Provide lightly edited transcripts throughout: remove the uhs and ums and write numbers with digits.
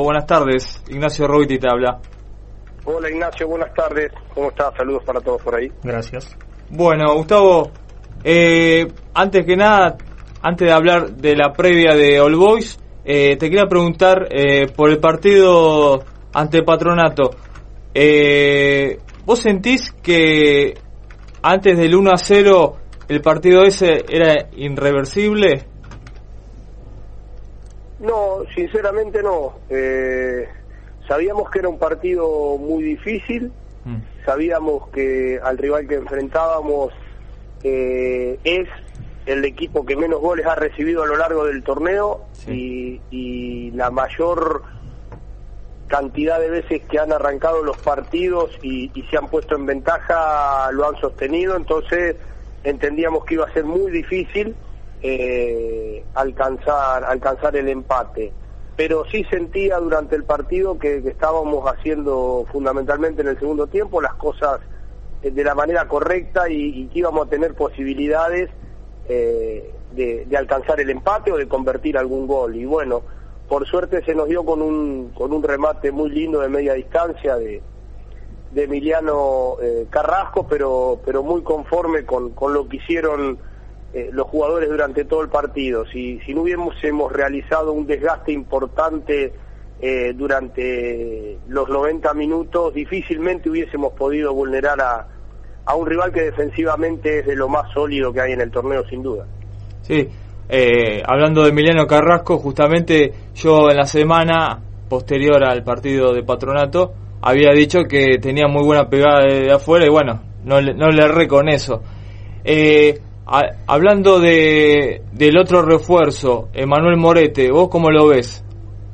Buenas tardes, Ignacio Roiti te habla. Hola Ignacio, buenas tardes. ¿Cómo estás? Saludos para todos por ahí. Gracias. Bueno, Gustavo, antes que nada, antes de hablar de la previa de All Boys, te quería preguntar por el partido ante Patronato. ¿Vos sentís que antes del 1-0 el partido ese era irreversible? No, sinceramente no. Sabíamos que era un partido muy difícil, sabíamos que al rival que enfrentábamos es el equipo que menos goles ha recibido a lo largo del torneo, sí. y la mayor cantidad de veces que han arrancado los partidos y se han puesto en ventaja lo han sostenido, entonces entendíamos que iba a ser muy difícil alcanzar el empate, pero sí sentía durante el partido que estábamos haciendo fundamentalmente en el segundo tiempo las cosas de la manera correcta y que íbamos a tener posibilidades de alcanzar el empate o de convertir algún gol, y bueno, por suerte se nos dio con un remate muy lindo de media distancia de Emiliano Carrasco, pero muy conforme con lo que hicieron los jugadores durante todo el partido. Si no hubiésemos realizado un desgaste importante durante los 90 minutos, difícilmente hubiésemos podido vulnerar a un rival que defensivamente es de lo más sólido que hay en el torneo, sin duda. Sí, hablando de Emiliano Carrasco, justamente yo en la semana posterior al partido de Patronato había dicho que tenía muy buena pegada de afuera y bueno, no le erré con eso. Hablando del otro refuerzo, Emanuel Morete, ¿vos cómo lo ves?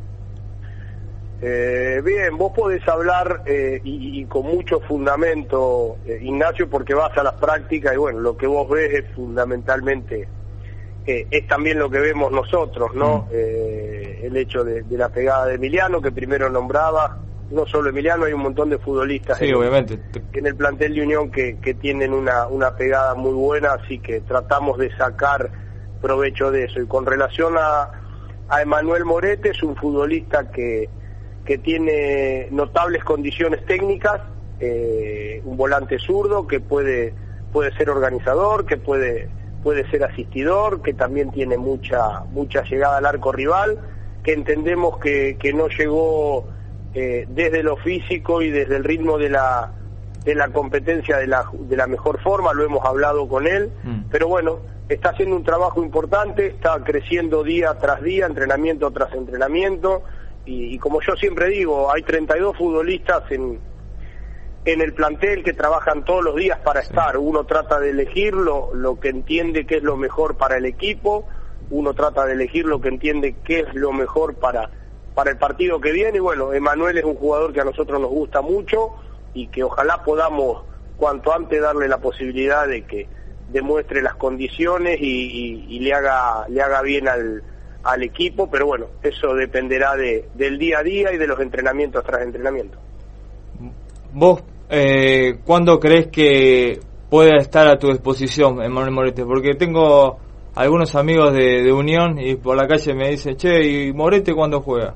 Bien, vos podés hablar y con mucho fundamento, Ignacio, porque vas a las prácticas y bueno, lo que vos ves es fundamentalmente, es también lo que vemos nosotros, ¿no? El hecho de la pegada de Emiliano, que primero nombraba, no solo Emiliano, hay un montón de futbolistas obviamente en el plantel de Unión que tienen una pegada muy buena, así que tratamos de sacar provecho de eso. Y con relación a Emanuel Morete, es un futbolista que tiene notables condiciones técnicas, un volante zurdo que puede ser organizador, que puede ser asistidor, que también tiene mucha llegada al arco rival, que entendemos que no llegó desde lo físico y desde el ritmo de la competencia de la mejor forma, lo hemos hablado con él, pero bueno, está haciendo un trabajo importante, está creciendo día tras día, entrenamiento tras entrenamiento, y como yo siempre digo, hay 32 futbolistas en el plantel que trabajan todos los días para estar. Uno trata de elegir lo que entiende que es lo mejor para el equipo, uno trata de elegir lo que entiende que es lo mejor para el partido que viene, y bueno, Emanuel es un jugador que a nosotros nos gusta mucho y que ojalá podamos cuanto antes darle la posibilidad de que demuestre las condiciones y le haga bien al equipo, pero bueno, eso dependerá del día a día y de los entrenamientos tras entrenamiento. ¿Vos cuándo crees que pueda estar a tu disposición Emanuel Morete? Porque tengo algunos amigos de Unión y por la calle me dicen, che, ¿y Morete cuándo juega?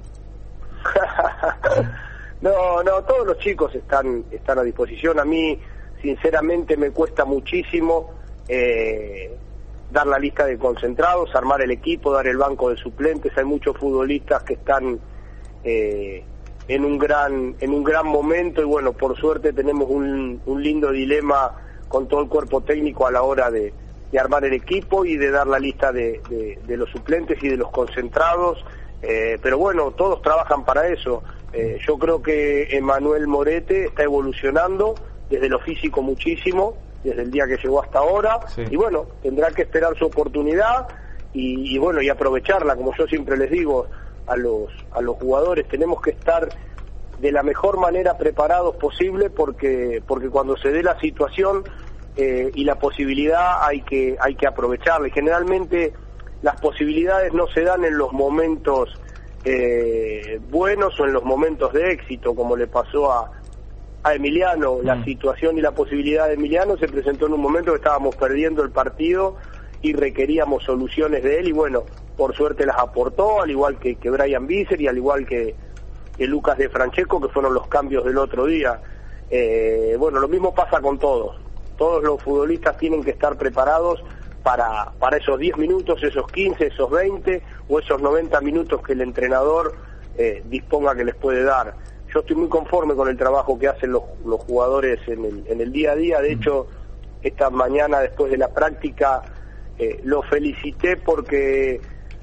No, todos los chicos están a disposición. A mí, sinceramente, me cuesta muchísimo dar la lista de concentrados, armar el equipo, dar el banco de suplentes. Hay muchos futbolistas que están en un gran momento y bueno, por suerte tenemos un lindo dilema con todo el cuerpo técnico a la hora de armar el equipo y de dar la lista de los suplentes y de los concentrados, pero bueno, todos trabajan para eso. Yo creo que Emanuel Morete está evolucionando desde lo físico muchísimo, desde el día que llegó hasta ahora, y bueno, tendrá que esperar su oportunidad y bueno, y aprovecharla. Como yo siempre les digo a los jugadores, tenemos que estar de la mejor manera preparados posible porque cuando se dé la situación y la posibilidad hay que aprovecharla, y generalmente las posibilidades no se dan en los momentos buenos o en los momentos de éxito, como le pasó a Emiliano. La situación y la posibilidad de Emiliano se presentó en un momento que estábamos perdiendo el partido y requeríamos soluciones de él, y bueno, por suerte las aportó, al igual que Brian Visser y al igual que Lucas De Francesco, que fueron los cambios del otro día. Bueno, lo mismo pasa con todos. Todos los futbolistas tienen que estar preparados para esos 10 minutos, esos 15, esos 20 o esos 90 minutos que el entrenador disponga que les puede dar. Yo estoy muy conforme con el trabajo que hacen los jugadores en el día a día. De hecho, esta mañana después de la práctica lo felicité porque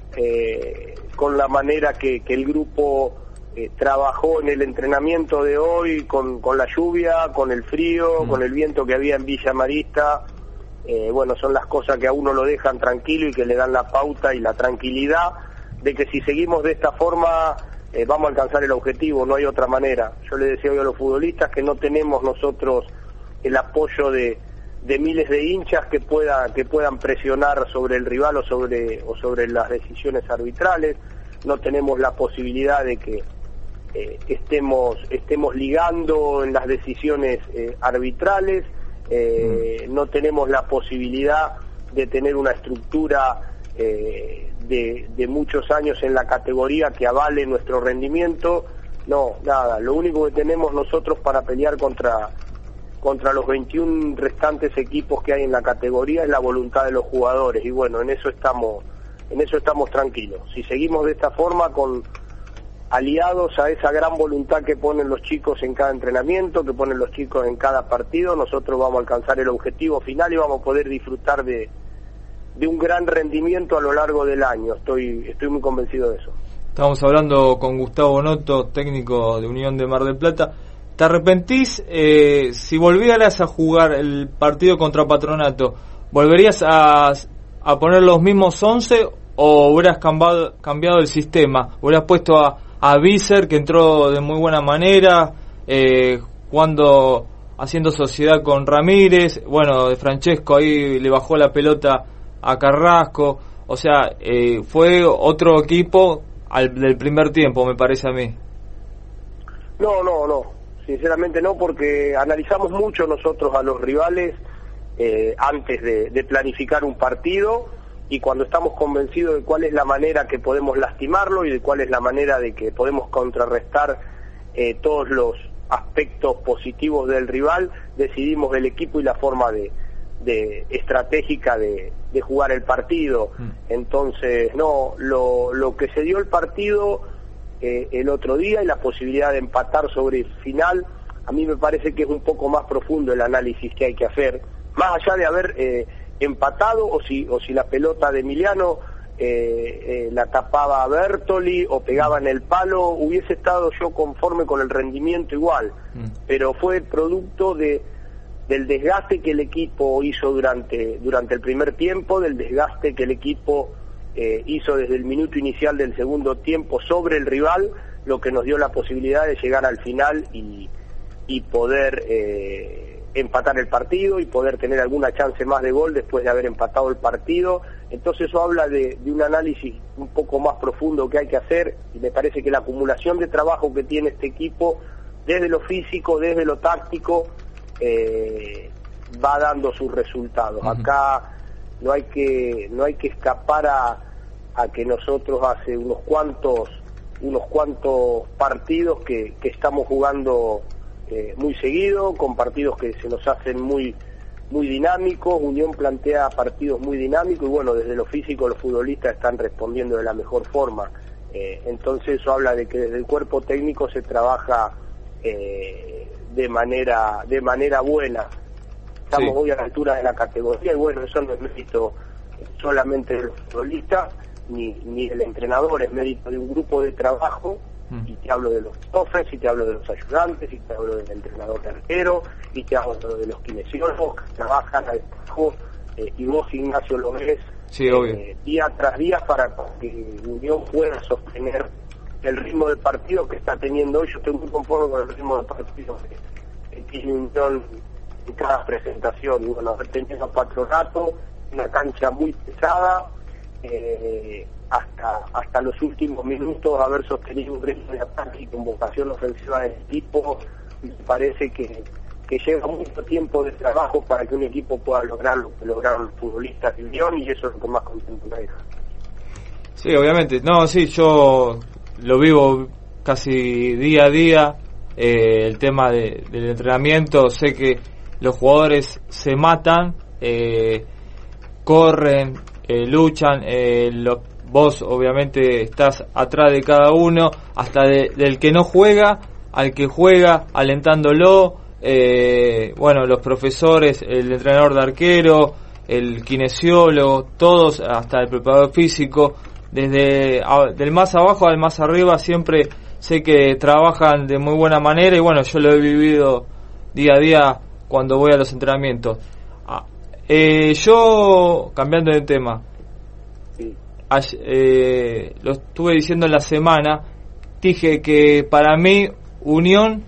con la manera que el grupo trabajó en el entrenamiento de hoy, con la lluvia, con el frío, con el viento que había en Villa Marista, bueno, son las cosas que a uno lo dejan tranquilo y que le dan la pauta y la tranquilidad de que si seguimos de esta forma vamos a alcanzar el objetivo, no hay otra manera. Yo le decía hoy a los futbolistas que no tenemos nosotros el apoyo de miles de hinchas que puedan presionar sobre el rival o sobre las decisiones arbitrales. No tenemos la posibilidad de que estemos ligando en las decisiones arbitrales. No tenemos la posibilidad de tener una estructura de muchos años en la categoría que avale nuestro rendimiento. No, nada, lo único que tenemos nosotros para pelear contra los 21 restantes equipos que hay en la categoría es la voluntad de los jugadores, y bueno, en eso estamos tranquilos. Si seguimos de esta forma, con aliados a esa gran voluntad que ponen los chicos en cada entrenamiento, que ponen los chicos en cada partido, nosotros vamos a alcanzar el objetivo final y vamos a poder disfrutar de un gran rendimiento a lo largo del año. Estoy muy convencido de eso. Estamos hablando con Gustavo Noto, técnico de Unión de Mar del Plata. ¿Te arrepentís si volvieras a jugar el partido contra Patronato? ¿Volverías a poner los mismos 11 o hubieras cambiado el sistema? ¿Hubieras puesto a Vícer, que entró de muy buena manera, haciendo sociedad con Ramírez? Bueno, De Francesco ahí le bajó la pelota a Carrasco. O sea, fue otro equipo del primer tiempo, me parece a mí. No. Sinceramente no, porque analizamos mucho nosotros a los rivales antes de planificar un partido, y cuando estamos convencidos de cuál es la manera que podemos lastimarlo y de cuál es la manera de que podemos contrarrestar todos los aspectos positivos del rival, decidimos el equipo y la forma de estratégica de jugar el partido. Entonces, no, lo que se dio el partido el otro día y la posibilidad de empatar sobre el final, a mí me parece que es un poco más profundo el análisis que hay que hacer, más allá de haber empatado, o si la pelota de Emiliano la tapaba a Bertoli o pegaba en el palo, hubiese estado yo conforme con el rendimiento igual, pero fue producto del desgaste que el equipo hizo durante el primer tiempo, del desgaste que el equipo hizo desde el minuto inicial del segundo tiempo sobre el rival, lo que nos dio la posibilidad de llegar al final y poder empatar el partido y poder tener alguna chance más de gol después de haber empatado el partido. Entonces eso habla de un análisis un poco más profundo que hay que hacer, y me parece que la acumulación de trabajo que tiene este equipo, desde lo físico, desde lo táctico, va dando sus resultados. Acá no hay que escapar a que nosotros hace unos cuantos partidos que estamos jugando muy seguido, con partidos que se nos hacen muy dinámicos. Unión plantea partidos muy dinámicos y bueno, desde lo físico los futbolistas están respondiendo de la mejor forma. Entonces eso habla de que desde el cuerpo técnico se trabaja de manera buena. Estamos hoy a la altura de la categoría y bueno, eso no es mérito solamente de los futbolistas ni del entrenador, es mérito de un grupo de trabajo, y te hablo de los profes, y te hablo de los ayudantes, y te hablo del entrenador de arquero, y te hablo de los kinesiólogos que trabajan al trabajo, y vos, Ignacio, lo ves día tras día para que Unión pueda sostener el ritmo de partido que está teniendo hoy. Yo estoy muy conforme con el ritmo de partido que tiene Unión en cada presentación, y bueno, haber tenido a Patronato, una cancha muy pesada, hasta los últimos minutos haber sostenido un ritmo de ataque y con vocación ofensiva del equipo. Me parece que lleva mucho tiempo de trabajo para que un equipo pueda lograr lo que lograron los futbolistas de Unión, y eso es lo que más contento me deja. Sí, obviamente. No, sí, yo lo vivo casi día a día el tema del entrenamiento. Sé que los jugadores se matan, corren, luchan, vos obviamente estás atrás de cada uno, hasta del que no juega al que juega, alentándolo, bueno, los profesores, el entrenador de arquero, el kinesiólogo, todos, hasta el preparador físico, desde del más abajo al más arriba, siempre sé que trabajan de muy buena manera, y bueno, yo lo he vivido día a día cuando voy a los entrenamientos. Yo, cambiando de tema, lo estuve diciendo en la semana, dije que para mí Unión,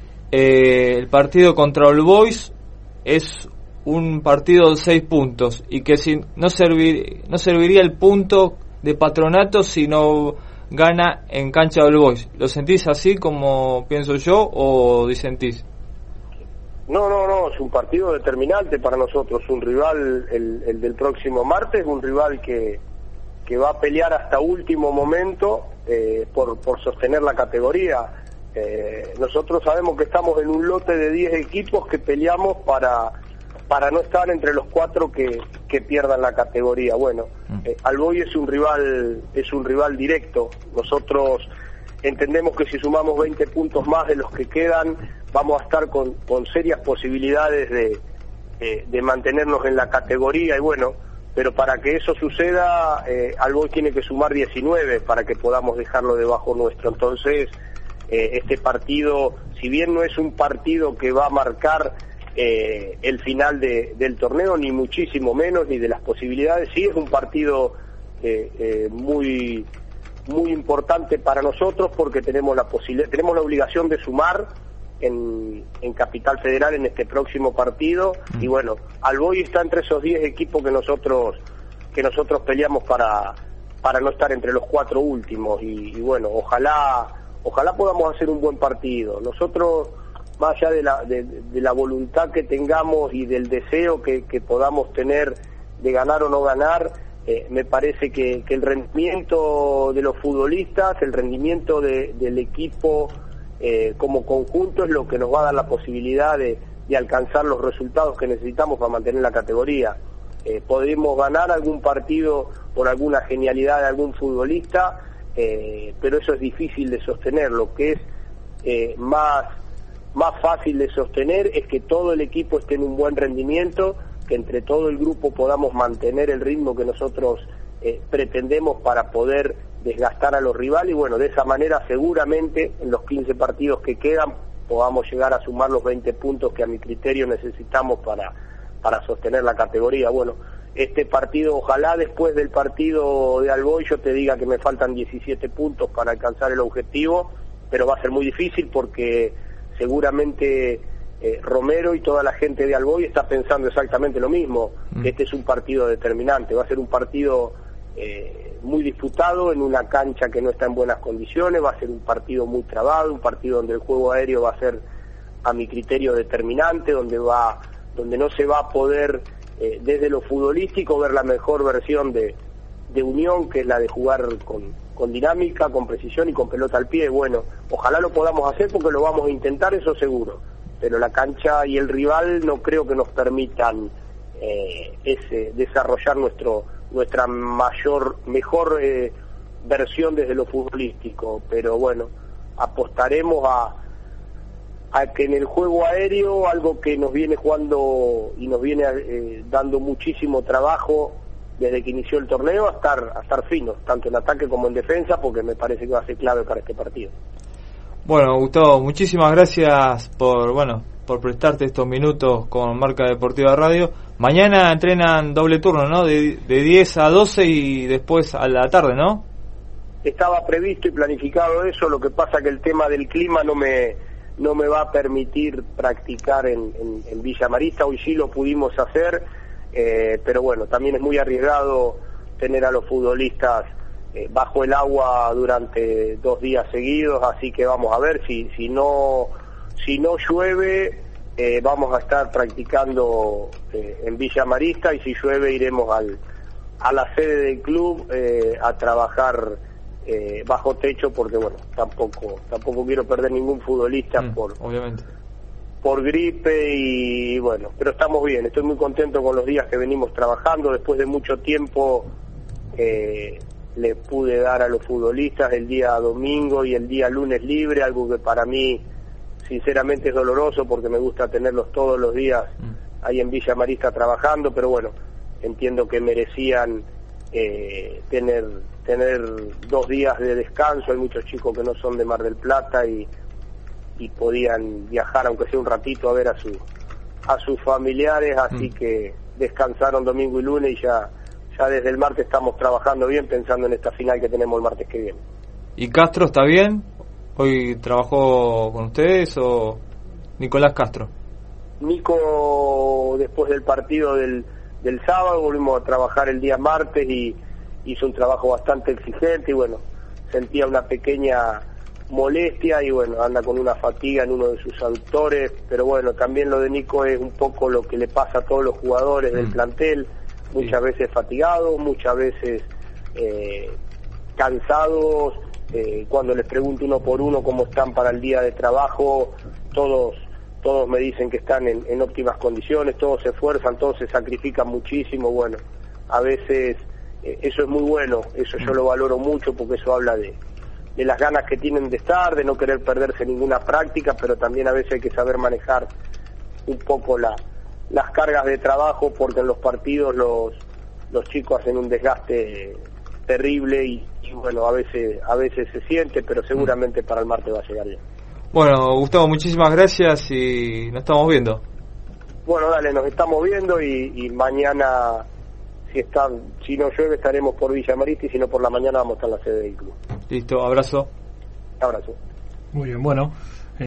el partido contra All Boys es un partido de 6 puntos, y que si no serviría el punto de Patronato si no gana en cancha de All Boys. ¿Lo sentís así como pienso yo o disentís? No, es un partido determinante para nosotros, un rival, el del próximo martes, un rival que va a pelear hasta último momento por sostener la categoría. Nosotros sabemos que estamos en un lote de 10 equipos que peleamos para no estar entre los 4 que pierdan la categoría. Bueno, All Boys es un rival directo. Nosotros entendemos que si sumamos 20 puntos más de los que quedan, vamos a estar con serias posibilidades de mantenernos en la categoría, y bueno, pero para que eso suceda, All Boys tiene que sumar 19 para que podamos dejarlo debajo nuestro. Entonces, este partido, si bien no es un partido que va a marcar el final del torneo, ni muchísimo menos, ni de las posibilidades, sí es un partido muy importante para nosotros, porque tenemos la obligación de sumar en Capital Federal en este próximo partido, y bueno, All Boys está entre esos 10 equipos que nosotros peleamos para no estar entre los 4 últimos, y bueno, ojalá podamos hacer un buen partido. Nosotros, más allá de la voluntad que tengamos y del deseo que podamos tener de ganar o no ganar, me parece que el rendimiento de los futbolistas, el rendimiento del equipo como conjunto es lo que nos va a dar la posibilidad de alcanzar los resultados que necesitamos para mantener la categoría. Podemos ganar algún partido por alguna genialidad de algún futbolista, pero eso es difícil de sostener. Lo que es más fácil de sostener es que todo el equipo esté en un buen rendimiento, que entre todo el grupo podamos mantener el ritmo que nosotros pretendemos para poder desgastar a los rivales, y bueno, de esa manera seguramente en los 15 partidos que quedan podamos llegar a sumar los 20 puntos que a mi criterio necesitamos para sostener la categoría. Bueno, este partido, ojalá después del partido de All Boys yo te diga que me faltan 17 puntos para alcanzar el objetivo, pero va a ser muy difícil porque seguramente Romero y toda la gente de All Boys está pensando exactamente lo mismo, que este es un partido determinante, va a ser un partido muy disputado en una cancha que no está en buenas condiciones, va a ser un partido muy trabado, un partido donde el juego aéreo va a ser a mi criterio determinante, donde no se va a poder desde lo futbolístico ver la mejor versión de Unión, que es la de jugar con dinámica, con precisión y con pelota al pie. Bueno, ojalá lo podamos hacer porque lo vamos a intentar, eso seguro, pero la cancha y el rival no creo que nos permitan desarrollar nuestra mejor versión desde lo futbolístico, pero bueno, apostaremos a que en el juego aéreo, algo que nos viene jugando y nos viene dando muchísimo trabajo desde que inició el torneo, a estar finos, tanto en ataque como en defensa, porque me parece que va a ser clave para este partido. Bueno, Gustavo, muchísimas gracias por prestarte estos minutos con Marca Deportiva Radio. Mañana entrenan doble turno, ¿no? De 10 a 12 y después a la tarde, ¿no? Estaba previsto y planificado eso, lo que pasa que el tema del clima no me va a permitir practicar en Villa Marista. Hoy sí lo pudimos hacer, pero bueno, también es muy arriesgado tener a los futbolistas bajo el agua durante 2 días seguidos, así que vamos a ver si no llueve, vamos a estar practicando en Villa Marista, y si llueve iremos a la sede del club a trabajar bajo techo, porque bueno, tampoco quiero perder ningún futbolista obviamente por gripe y bueno, pero estamos bien, estoy muy contento con los días que venimos trabajando. Después de mucho tiempo le pude dar a los futbolistas el día domingo y el día lunes libre, algo que para mí sinceramente es doloroso porque me gusta tenerlos todos los días ahí en Villa Marista trabajando, pero bueno, entiendo que merecían tener 2 días de descanso. Hay muchos chicos que no son de Mar del Plata y podían viajar aunque sea un ratito a ver a sus familiares, así que descansaron domingo y lunes y ya desde el martes estamos trabajando bien, pensando en esta final que tenemos el martes que viene. ¿Y Castro está bien? ¿Hoy trabajó con ustedes o Nicolás Castro? Nico, después del partido del sábado, volvimos a trabajar el día martes y hizo un trabajo bastante exigente y bueno, sentía una pequeña molestia y bueno, anda con una fatiga en uno de sus aductores, pero bueno, también lo de Nico es un poco lo que le pasa a todos los jugadores del plantel, muchas veces fatigados, muchas veces cansados. Cuando les pregunto uno por uno cómo están para el día de trabajo, todos me dicen que están en óptimas condiciones, todos se esfuerzan, todos se sacrifican muchísimo. Bueno, a veces eso es muy bueno, eso yo lo valoro mucho porque eso habla de las ganas que tienen de estar, de no querer perderse ninguna práctica, pero también a veces hay que saber manejar un poco las cargas de trabajo, porque en los partidos los chicos hacen un desgaste terrible y bueno, a veces se siente, pero seguramente para el martes va a llegar bien. Bueno, Gustavo, muchísimas gracias y nos estamos viendo. Bueno, dale, nos estamos viendo y mañana, si no llueve, estaremos por Villa Marista y si no por la mañana vamos a estar en la sede del club. Listo, abrazo. Abrazo. Muy bien, bueno.